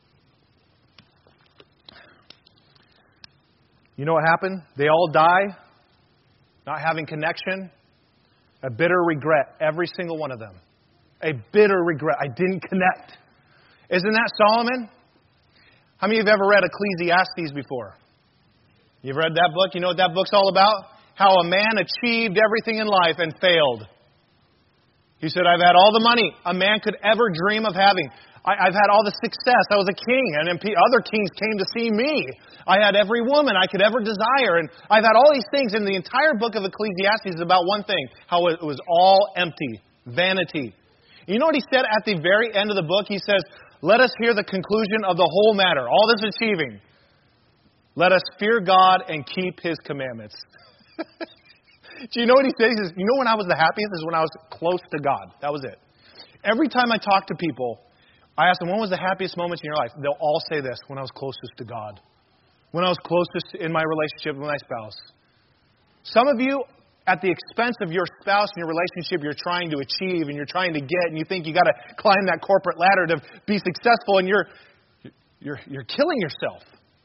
You know what happened? They all die not having connection. A bitter regret, every single one of them. A bitter regret. I didn't connect. Isn't that Solomon? How many of you have ever read Ecclesiastes before? You've read that book? You know what that book's all about? How a man achieved everything in life and failed. He said, I've had all the money a man could ever dream of having. I, I've had all the success. I was a king, and then other kings came to see me. I had every woman I could ever desire, and I've had all these things. And the entire book of Ecclesiastes is about one thing, how it was all empty, vanity. You know what he said at the very end of the book? He says, let us hear the conclusion of the whole matter, all this achieving. Let us fear God and keep His commandments. Do you know what he says? He says, you know when I was the happiest is when I was close to God. That was it. Every time I talk to people, I ask them, when was the happiest moments in your life? They'll all say this, when I was closest to God. When I was closest in my relationship with my spouse. Some of you, at the expense of your spouse and your relationship, you're trying to achieve and you're trying to get, and you think you got to climb that corporate ladder to be successful, and you're you're you're killing yourself.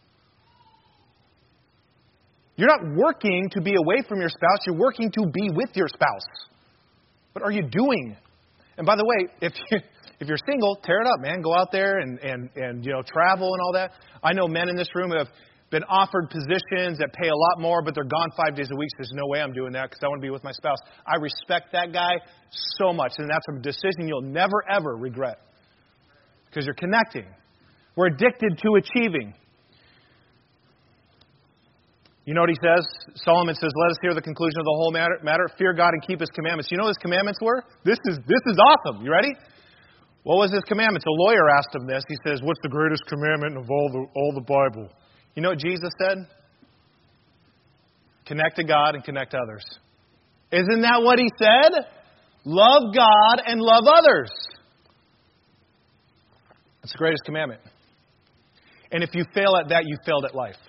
You're not working to be away from your spouse. You're working to be with your spouse. What are you doing? And by the way, if you, if you're single, tear it up, man. Go out there and, and, and you know travel and all that. I know men in this room who have been offered positions that pay a lot more, but they're gone five days a week. So there's no way I'm doing that because I want to be with my spouse. I respect that guy so much, and that's a decision you'll never, ever regret because you're connecting. We're addicted to achieving. You know what he says? Solomon says, let us hear the conclusion of the whole matter. matter. Fear God and keep His commandments. You know what His commandments were? This is this is awesome. You ready? What was His commandments? A lawyer asked him this. He says, what's the greatest commandment of all the all the Bible? You know what Jesus said? Connect to God and connect to others. Isn't that what He said? Love God and love others. That's the greatest commandment. And if you fail at that, you failed at life.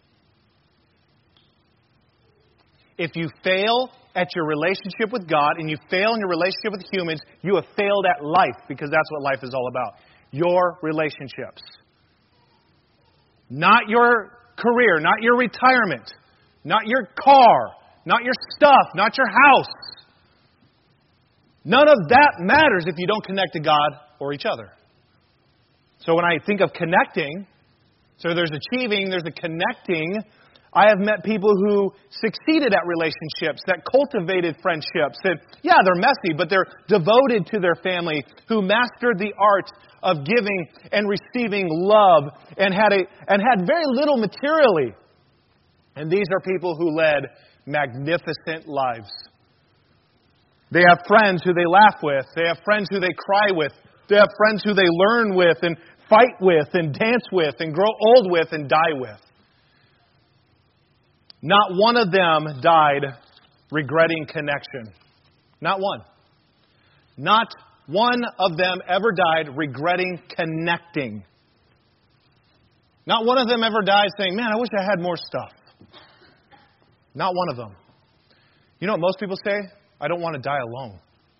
If you fail at your relationship with God and you fail in your relationship with humans, you have failed at life, because that's what life is all about. Your relationships. Not your career, not your retirement, not your car, not your stuff, not your house. None of that matters if you don't connect to God or each other. So when I think of connecting, so there's achieving, there's a connecting. I have met people who succeeded at relationships, that cultivated friendships, that, yeah, they're messy, but they're devoted to their family, who mastered the art of giving and receiving love and had a and had very little materially. And these are people who led magnificent lives. They have friends who they laugh with. They have friends who they cry with. They have friends who they learn with and fight with and dance with and grow old with and die with. Not one of them died regretting connection. Not one. Not one of them ever died regretting connecting. Not one of them ever died saying, man, I wish I had more stuff. Not one of them. You know what most people say? I don't want to die alone.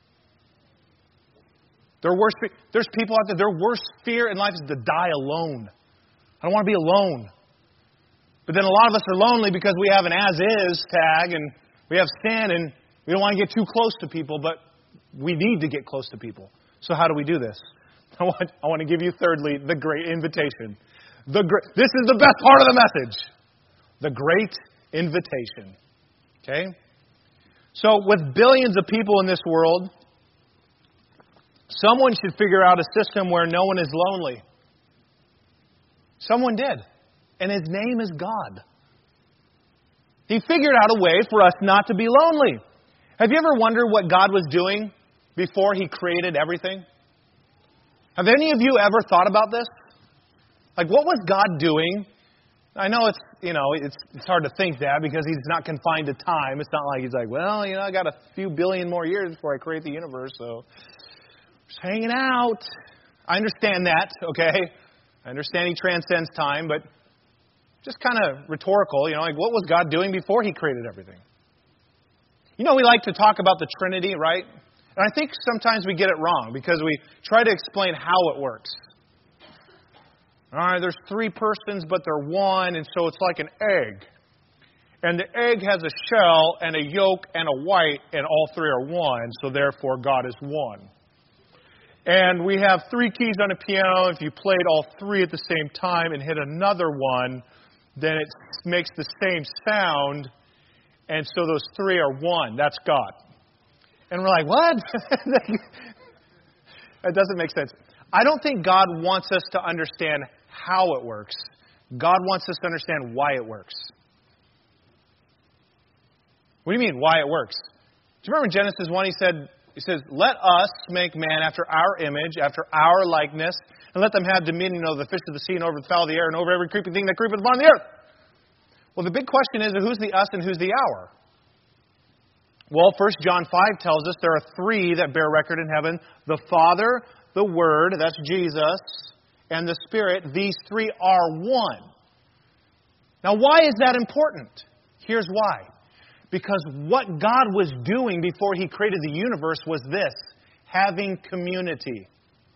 Their worst, there's people out there, their worst fear in life is to die alone. I don't want to be alone. But then a lot of us are lonely because we have an as-is tag and we have sin and we don't want to get too close to people, but we need to get close to people. So how do we do this? I want, I want to give you, thirdly, the great invitation. The great, this is the best part of the message. The great invitation. Okay? So with billions of people in this world, someone should figure out a system where no one is lonely. Someone did. And his name is God. He figured out a way for us not to be lonely. Have you ever wondered what God was doing before He created everything? Have any of you ever thought about this? Like, what was God doing? I know it's, you know, it's, it's hard to think that because He's not confined to time. It's not like He's like, well, you know, I got a few billion more years before I create the universe, so just hanging out. I understand that, okay? I understand He transcends time, but just kind of rhetorical, you know, like what was God doing before He created everything? You know, we like to talk about the Trinity, right? And I think sometimes we get it wrong because we try to explain how it works. All right, there's three persons, but they're one, and so it's like an egg. And the egg has a shell and a yolk and a white, and all three are one, so therefore God is one. And we have three keys on a piano. If you played all three at the same time and hit another one, then it makes the same sound, and so those three are one. That's God. And we're like, what? That doesn't make sense. I don't think God wants us to understand how it works. God wants us to understand why it works. What do you mean, why it works? Do you remember in Genesis one, he said, he says, let us make man after our image, after our likeness, and let them have dominion over the fish of the sea and over the fowl of the air and over every creeping thing that creepeth upon the earth. Well, the big question is, who's the us and who's the our? Well, First John five tells us there are three that bear record in heaven. The Father, the Word, that's Jesus, and the Spirit. These three are one. Now, why is that important? Here's why. Because what God was doing before He created the universe was this, having community.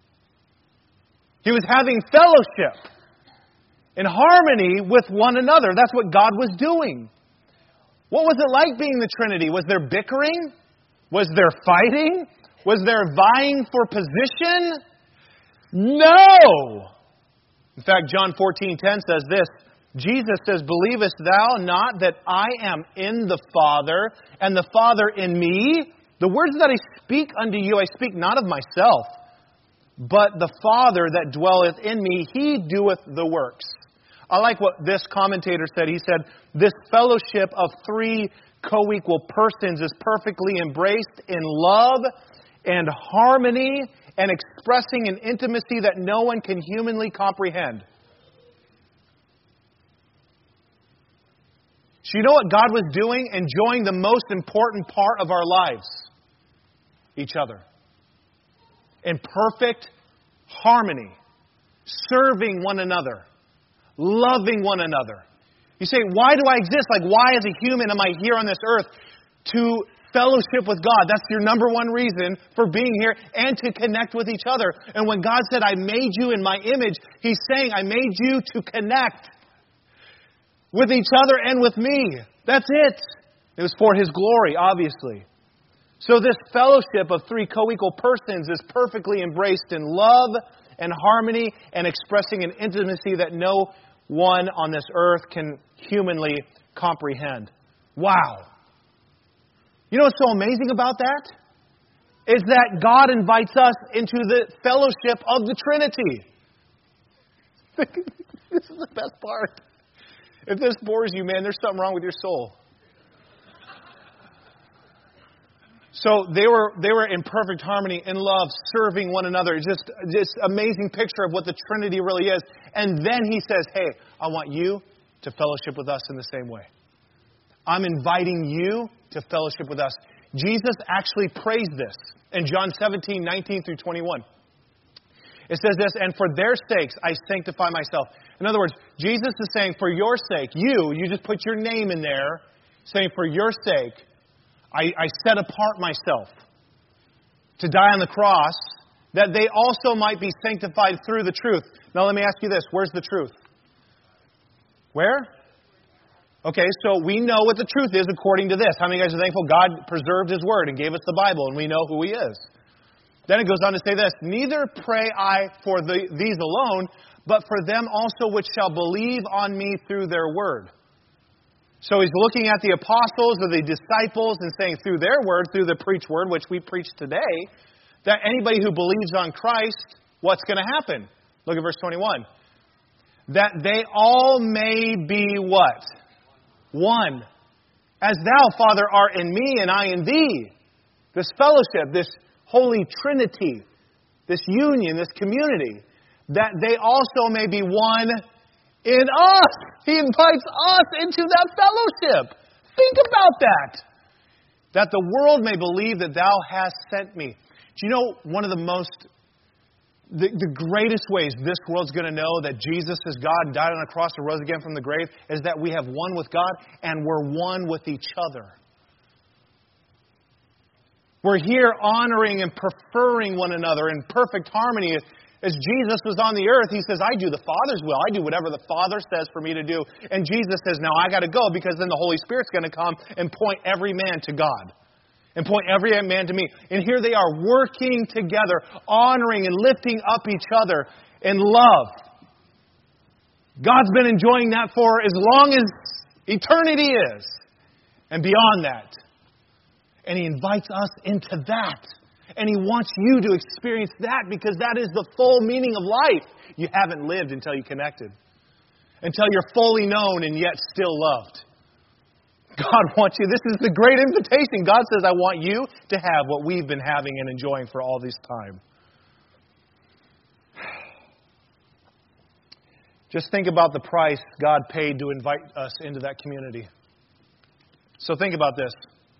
He was having fellowship in harmony with one another. That's what God was doing. What was it like being the Trinity? Was there bickering? Was there fighting? Was there vying for position? No! In fact, John fourteen ten says this, Jesus says, believest thou not that I am in the Father, and the Father in me? The words that I speak unto you, I speak not of myself, but the Father that dwelleth in me, He doeth the works. I like what this commentator said. He said, this fellowship of three co-equal persons is perfectly embraced in love and harmony and expressing an intimacy that no one can humanly comprehend. So you know what God was doing? Enjoying the most important part of our lives. Each other. In perfect harmony. Serving one another. Loving one another. You say, why do I exist? Like, why as a human am I here on this earth? To fellowship with God. That's your number one reason for being here and to connect with each other. And when God said, I made you in my image, He's saying, I made you to connect with each other and with me. That's it. It was for His glory, obviously. So this fellowship of three co-equal persons is perfectly embraced in love and harmony and expressing an intimacy that no one on this earth can humanly comprehend. Wow. You know what's so amazing about that? Is that God invites us into the fellowship of the Trinity. This is the best part. If this bores you, man, there's something wrong with your soul. So they were they were in perfect harmony, in love, serving one another. It's just this amazing picture of what the Trinity really is. And then He says, hey, I want you to fellowship with us in the same way. I'm inviting you to fellowship with us. Jesus actually prays this in John seventeen, nineteen through twenty-one. It says this, and for their sakes I sanctify myself. In other words, Jesus is saying, for your sake, you, you just put your name in there, saying, for your sake, I, I set apart myself to die on the cross, that they also might be sanctified through the truth. Now let me ask you this. Where's the truth? Where? Okay, so we know what the truth is according to this. How many of you guys are thankful God preserved His Word and gave us the Bible and we know who He is? Then it goes on to say this, neither pray I for the, these alone, but for them also which shall believe on me through their word. So he's looking at the apostles or the disciples and saying through their word, through the preached word, which we preach today, that anybody who believes on Christ, what's going to happen? Look at verse twenty-one. That they all may be what? One. As thou, Father, art in me and I in thee. This fellowship, this Holy Trinity, this union, this community, that they also may be one in us. He invites us into that fellowship. Think about that. That the world may believe that thou hast sent me. Do you know one of the most, the, the greatest ways this world's going to know that Jesus is God and died on a cross and rose again from the grave is that we have one with God and we're one with each other. We're here honoring and preferring one another in perfect harmony. As Jesus was on the earth, He says, I do the Father's will. I do whatever the Father says for me to do. And Jesus says, now I got to go because then the Holy Spirit's going to come and point every man to God. And point every man to me. And here they are working together, honoring and lifting up each other in love. God's been enjoying that for as long as eternity is. And beyond that. And He invites us into that. And He wants you to experience that because that is the full meaning of life. You haven't lived until you connected. Until you're fully known and yet still loved. God wants you. This is the great invitation. God says, I want you to have what we've been having and enjoying for all this time. Just think about the price God paid to invite us into that community. So think about this.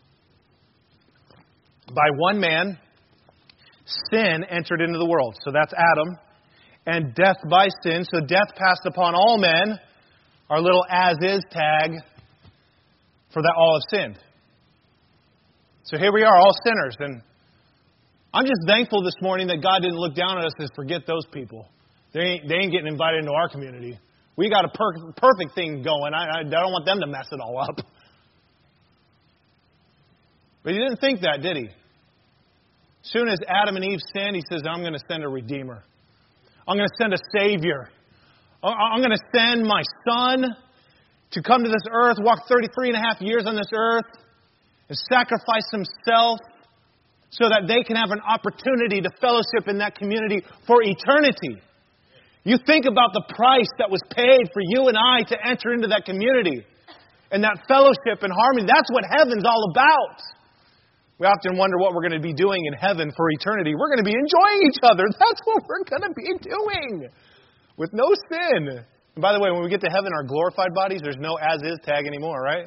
By one man, sin entered into the world. So that's Adam. And death by sin. So death passed upon all men. Our little as-is tag for that all have sinned. So here we are, all sinners. And I'm just thankful this morning that God didn't look down at us and forget those people. They ain't, they ain't getting invited into our community. We got a per- perfect thing going. I, I don't want them to mess it all up. But He didn't think that, did He? As soon as Adam and Eve sinned, He says, I'm going to send a Redeemer. I'm going to send a Savior. I'm going to send my Son to come to this earth, walk thirty-three and a half years on this earth, and sacrifice Himself so that they can have an opportunity to fellowship in that community for eternity. You think about the price that was paid for you and I to enter into that community and that fellowship and harmony. That's what heaven's all about. We often wonder what we're going to be doing in heaven for eternity. We're going to be enjoying each other. That's what we're going to be doing with no sin. And by the way, when we get to heaven, our glorified bodies, there's no as-is tag anymore, right?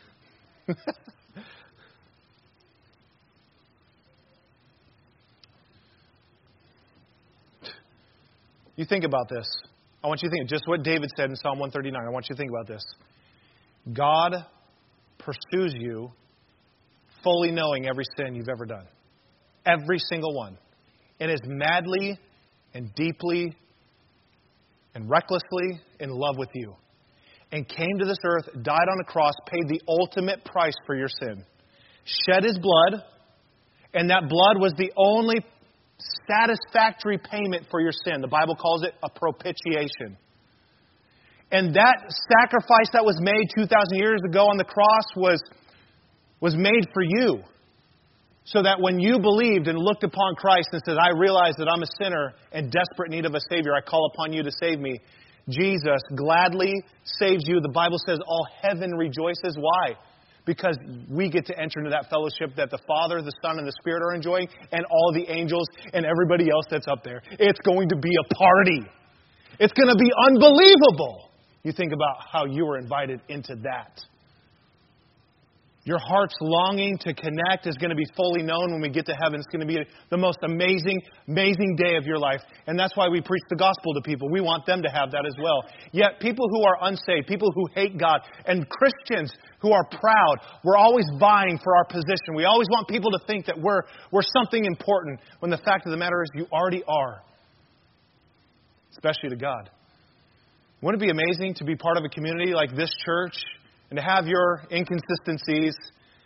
You think about this. I want you to think just what David said in Psalm one thirty-nine. I want you to think about this. God pursues you fully knowing every sin you've ever done. Every single one. And is madly and deeply and recklessly in love with you. And came to this earth, died on a cross, paid the ultimate price for your sin. Shed His blood. And that blood was the only satisfactory payment for your sin. The Bible calls it a propitiation. And that sacrifice that was made two thousand years ago on the cross was was made for you. So that when you believed and looked upon Christ and said, I realize that I'm a sinner and desperate need of a Savior, I call upon you to save me. Jesus gladly saves you. The Bible says all heaven rejoices. Why? Because we get to enter into that fellowship that the Father, the Son, and the Spirit are enjoying, and all the angels and everybody else that's up there. It's going to be a party. It's going to be unbelievable. You think about how you were invited into that. Your heart's longing to connect is going to be fully known when we get to heaven. It's going to be the most amazing, amazing day of your life. And that's why we preach the gospel to people. We want them to have that as well. Yet people who are unsaved, people who hate God, and Christians who are proud, we're always vying for our position. We always want people to think that we're, we're something important, when the fact of the matter is you already are. Especially to God. Wouldn't it be amazing to be part of a community like this church and to have your inconsistencies,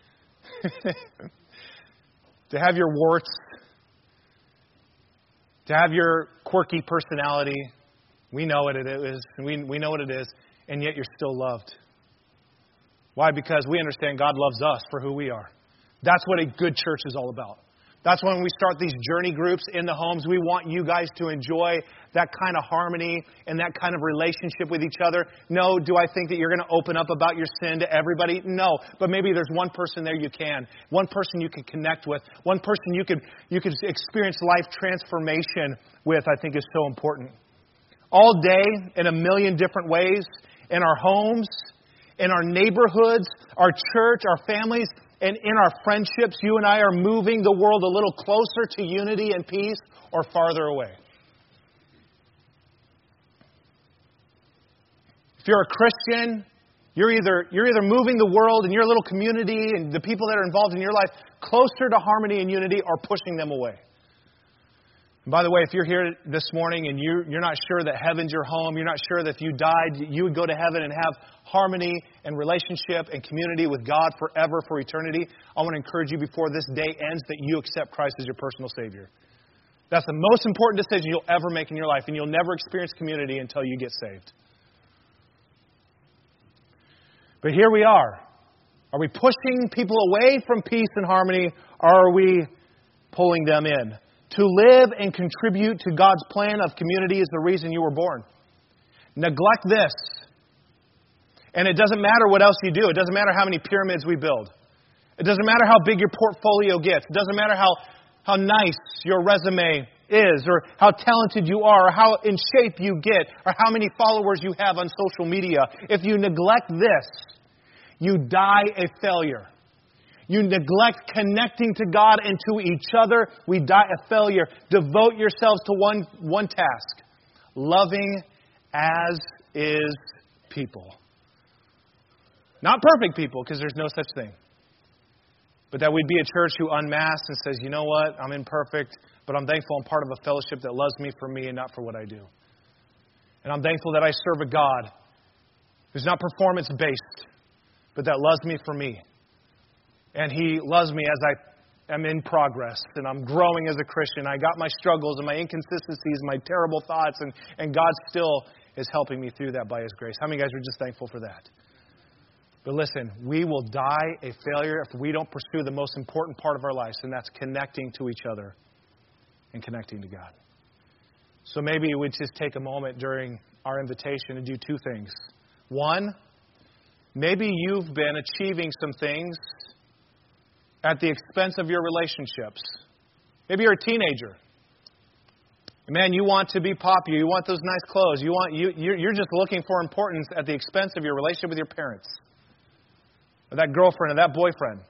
to have your warts, to have your quirky personality? We know what it is, and we, we know what it is, and yet you're still loved. Why? Because we understand God loves us for who we are. That's what a good church is all about. That's when we start these journey groups in the homes. We want you guys to enjoy that kind of harmony and that kind of relationship with each other. No, do I think that you're going to open up about your sin to everybody? No, but maybe there's one person there you can. One person you can connect with. One person you could, you could experience life transformation with, I think is so important. All day, in a million different ways, in our homes, in our neighborhoods, our church, our families, and in our friendships, you and I are moving the world a little closer to unity and peace or farther away. If you're a Christian, you're either, you're either moving the world and your little community and the people that are involved in your life closer to harmony and unity, or pushing them away. And by the way, if you're here this morning and you, you're not sure that heaven's your home, you're not sure that if you died, you would go to heaven and have harmony and relationship and community with God forever, for eternity, I want to encourage you before this day ends that you accept Christ as your personal Savior. That's the most important decision you'll ever make in your life, and you'll never experience community until you get saved. But here we are. Are we pushing people away from peace and harmony, or are we pulling them in? To live and contribute to God's plan of community is the reason you were born. Neglect this, and it doesn't matter what else you do. It doesn't matter how many pyramids we build. It doesn't matter how big your portfolio gets. It doesn't matter how, how nice your resume is, or how talented you are, or how in shape you get, or how many followers you have on social media. If you neglect this, you die a failure. You neglect connecting to God and to each other, we die a failure. Devote yourselves to one, one task. Loving as is people. Not perfect people, because there's no such thing. But that we'd be a church who unmasks and says, you know what, I'm imperfect, but I'm thankful I'm part of a fellowship that loves me for me and not for what I do. And I'm thankful that I serve a God who's not performance-based, but that loves me for me. And He loves me as I am in progress and I'm growing as a Christian. I got my struggles and my inconsistencies, my terrible thoughts, and, and God still is helping me through that by His grace. How many guys are just thankful for that? But listen, we will die a failure if we don't pursue the most important part of our lives, and that's connecting to each other and connecting to God. So maybe we'd just take a moment during our invitation to do two things. One, maybe you've been achieving some things at the expense of your relationships. Maybe you're a teenager. Man, you want to be popular. You want those nice clothes. You want you you're just looking for importance at the expense of your relationship with your parents, or that girlfriend, or that boyfriend.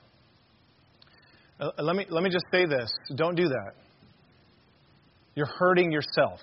Uh, let me let me just say this: don't do that. You're hurting yourself.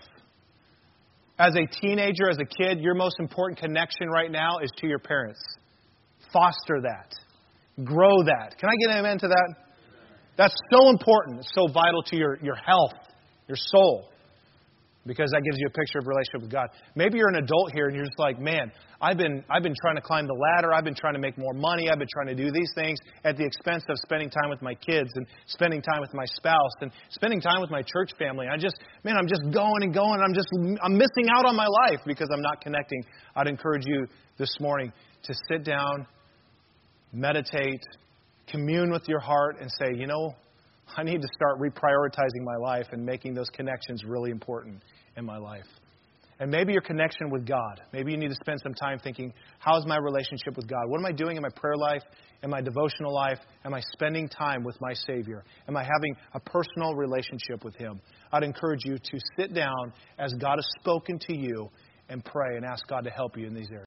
As a teenager, as a kid, your most important connection right now is to your parents. Foster that. Grow that. Can I get an amen to that? That's so important. It's so vital to your, your health, your soul, because that gives you a picture of relationship with God. Maybe you're an adult here and you're just like, man, I've been I've been trying to climb the ladder. I've been trying to make more money. I've been trying to do these things at the expense of spending time with my kids and spending time with my spouse and spending time with my church family. I just, man, I'm just going and going. I'm just, I'm missing out on my life because I'm not connecting. I'd encourage you this morning to sit down, meditate, commune with your heart, and say, you know, I need to start reprioritizing my life and making those connections really important in my life. And maybe your connection with God. Maybe you need to spend some time thinking, how's my relationship with God? What am I doing in my prayer life, in my devotional life? Am I spending time with my Savior? Am I having a personal relationship with Him? I'd encourage you to sit down as God has spoken to you and pray and ask God to help you in these areas.